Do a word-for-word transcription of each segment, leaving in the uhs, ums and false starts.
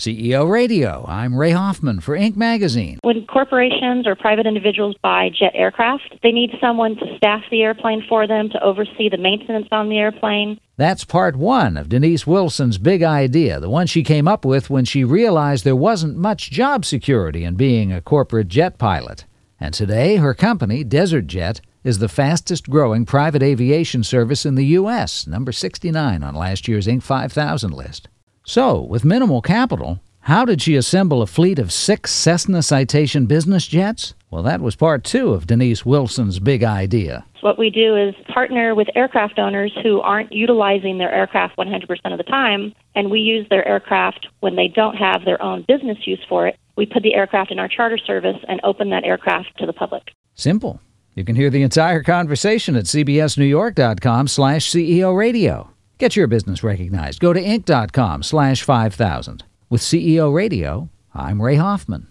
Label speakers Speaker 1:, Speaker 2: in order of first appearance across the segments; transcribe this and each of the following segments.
Speaker 1: C E O Radio, I'm Ray Hoffman for Inc Magazine.
Speaker 2: When corporations or private individuals buy jet aircraft, they need someone to staff the airplane for them, to oversee the maintenance on the airplane.
Speaker 1: That's part one of Denise Wilson's big idea, the one she came up with when she realized there wasn't much job security in being a corporate jet pilot. And today, her company, Desert Jet, is the fastest-growing private aviation service in the U S, number sixty-nine on last year's Inc five thousand list. So, with minimal capital, how did she assemble a fleet of six Cessna Citation business jets? Well, that was part two of Denise Wilson's big idea.
Speaker 2: What we do is partner with aircraft owners who aren't utilizing their aircraft one hundred percent of the time, and we use their aircraft when they don't have their own business use for it. We put the aircraft in our charter service and open that aircraft to the public.
Speaker 1: Simple. You can hear the entire conversation at cbsnewyork.com slash CEO Radio. Get your business recognized. Go to inc.com slash 5000. With C E O Radio, I'm Ray Hoffman.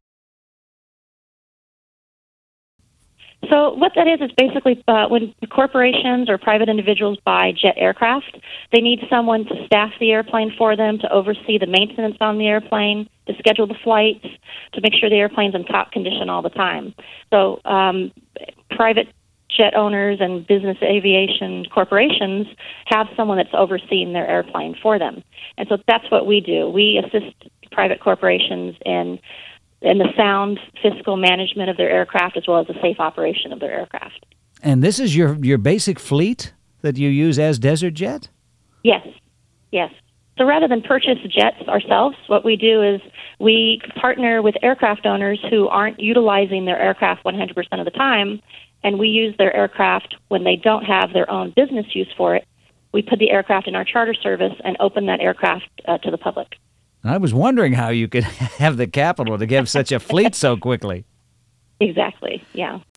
Speaker 2: So what that is is basically uh, when corporations or private individuals buy jet aircraft, they need someone to staff the airplane for them, to oversee the maintenance on the airplane, to schedule the flights, to make sure the airplane's in top condition all the time. So um, private jet owners and business aviation corporations have someone that's overseeing their airplane for them. And so that's what we do. We assist private corporations in in the sound fiscal management of their aircraft as well as the safe operation of their aircraft.
Speaker 1: And this is your, your basic fleet that you use as Desert Jet?
Speaker 2: Yes, yes. So rather than purchase jets ourselves, what we do is we partner with aircraft owners who aren't utilizing their aircraft one hundred percent of the time, and we use their aircraft when they don't have their own business use for it. We put the aircraft in our charter service and open that aircraft uh, to the public.
Speaker 1: I was wondering how you could have the capital to give such a fleet so quickly.
Speaker 2: Exactly, yeah.